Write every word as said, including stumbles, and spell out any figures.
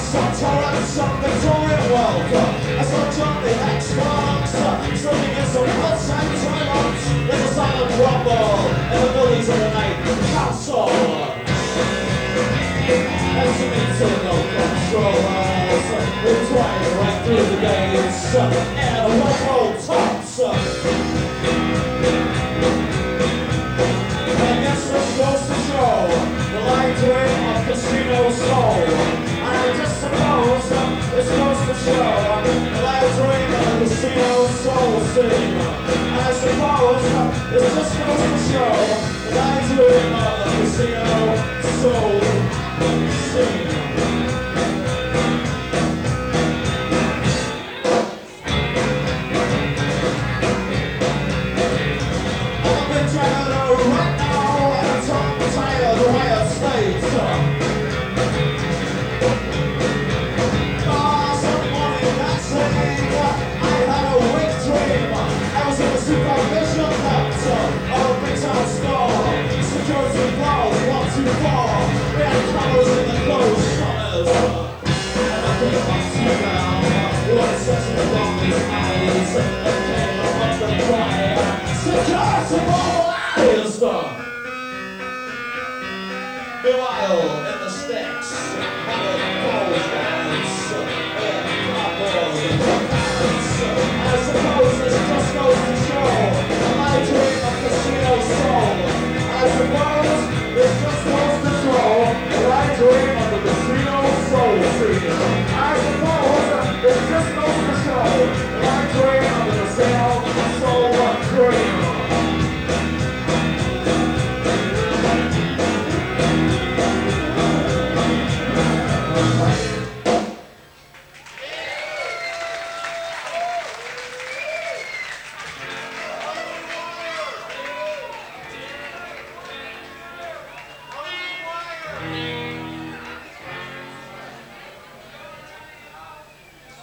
Torrents of Victorian world. I saw John the X-Box swimming in some huts and toilets. There's a silent rumble in the buildings of the night council. Estimating no controllers, we're trying right through the gates and a roll tops. And yes, this goes to show the light ring of casino soul. I just suppose this goes to show the light ring of casino soul sing. I suppose this just goes to show the light ring of the casino soul sing.